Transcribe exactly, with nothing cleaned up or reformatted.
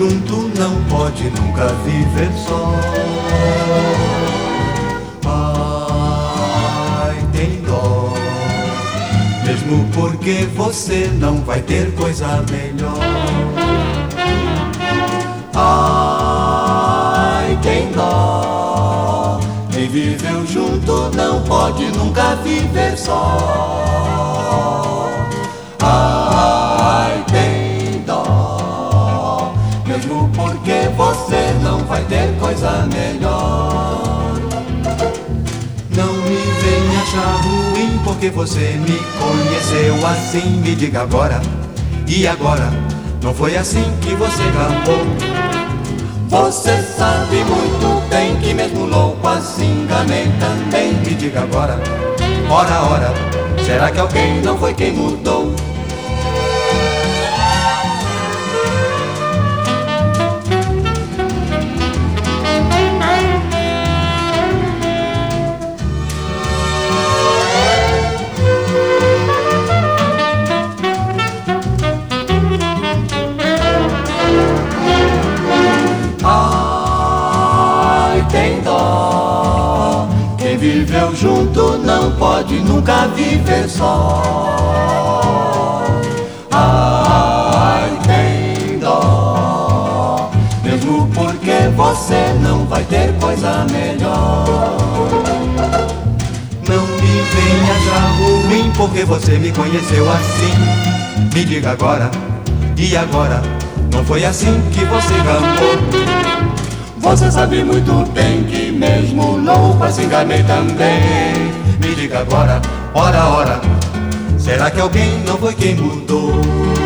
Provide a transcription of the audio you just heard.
junto não pode nunca viver só. Ai, tem dó, mesmo porque você não vai ter coisa melhor. Ai, tem dó, quem viveu junto não pode nunca viver só. Ai, tem dó, mesmo porque você não vai ter coisa melhor. Não me venha achar ruim porque você me conheceu assim. Me diga agora, e agora? Não foi assim que você gamou? Você sabe muito bem que mesmo louco assim enganei também. Me diga agora, ora, ora, será que alguém não foi quem mudou? Viveu junto não pode nunca viver só. Ai, tem dó, mesmo porque você não vai ter coisa melhor. Não me venha já ruim porque você me conheceu assim. Me diga agora, e agora? Não foi assim que você gamou? Você sabe muito bem que mesmo louco assim enganei também. Me diga agora, ora, ora, será que alguém não foi quem mudou?